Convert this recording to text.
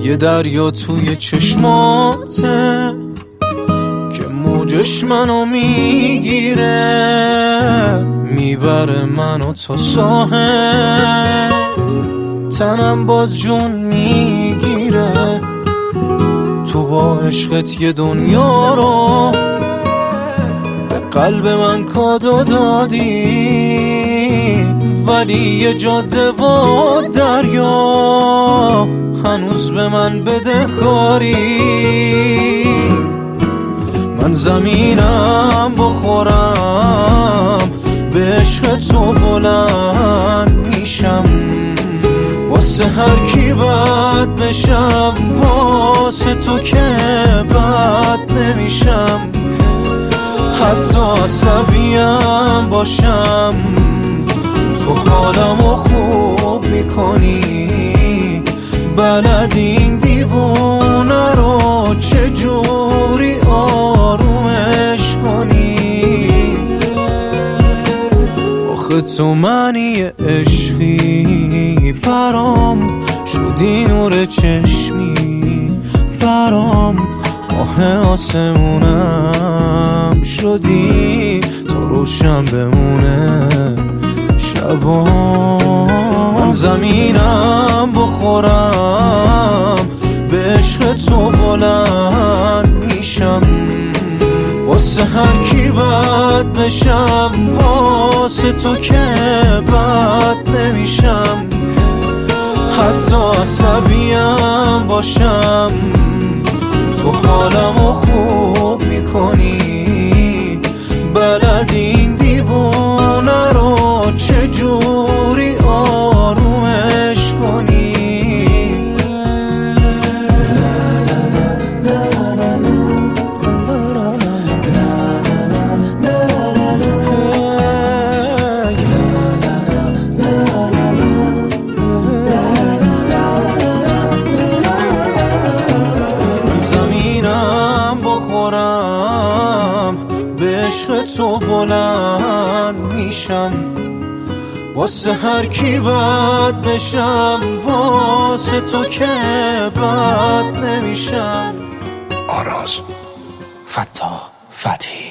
یه دریا توی چشماته که موجش منو میگیره، میبره منو تا ساحل، تنم باز جون میگیره. تو با عشقت یه دنیا رو به قلب من کادو دادی، ولی یه جاده و دریا هنوز به من بدهکاری. من زمینم بخورم، به عشق تو بلند میشم، واسه هر کی بد بشم، واسه تو که بد نمیشم. حتی عصبیم باشم تو حالمو خوب میکنی، بلدی این دیوونه رو چجوری آرومش کنی. آخه تو منی عشقی، برام شدی نور چشمی، برام ماه آسمونم شدی تا روشن بمونه شبا. من زمینم بخورم، به عشق تو بلند میشم، واسه هر کی بد بشم، واسه تو که بد نمیشم. حتی عصبیم باشم تو حالمو خوب میکنی، بلدی این دیوونه رو چجوری آرومش کنی. به عشق تو بلند میشم، واسه هر کی بد بشم، واسه تو که بد نمیشم. آراز فتاح فتحی.